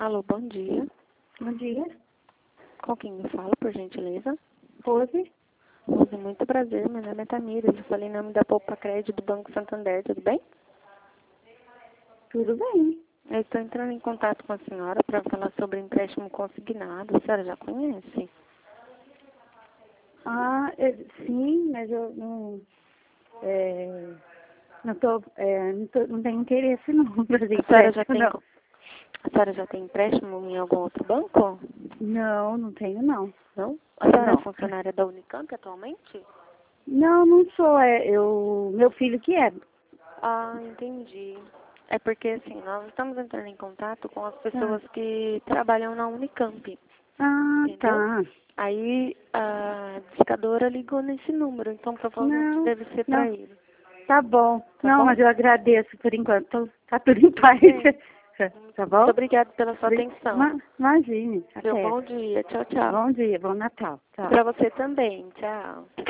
Alô, bom dia. Bom dia. Com quem eu falo, por gentileza? Rose? Rose, muito prazer. Meu nome é Tamires. Eu falei em nome da Poupa Crédito do Banco Santander, tudo bem? Tudo bem. Eu estou entrando em contato com a senhora para falar sobre empréstimo consignado. A senhora já conhece? Sim, mas eu não tenho interesse não fazer empréstimo, não. A senhora já tem empréstimo em algum outro banco? Não tenho não. Não? A senhora Não. é funcionária da Unicamp atualmente? Não sou, meu filho que é. Ah, entendi. É porque, assim, nós estamos entrando em contato com as pessoas Ah, que trabalham na Unicamp, entendeu? tá. Aí a discadora ligou nesse número, então provavelmente Não, deve ser para não, ele. tá bom. Tá Não, bom? mas eu agradeço por enquanto. Tá tudo em paz. Ok. Tá Muito bom? obrigada pela sua atenção. Imagine. Seu Até. bom dia. Tchau, tchau. Bom dia, bom Natal. Tchau. Para você também. Tchau.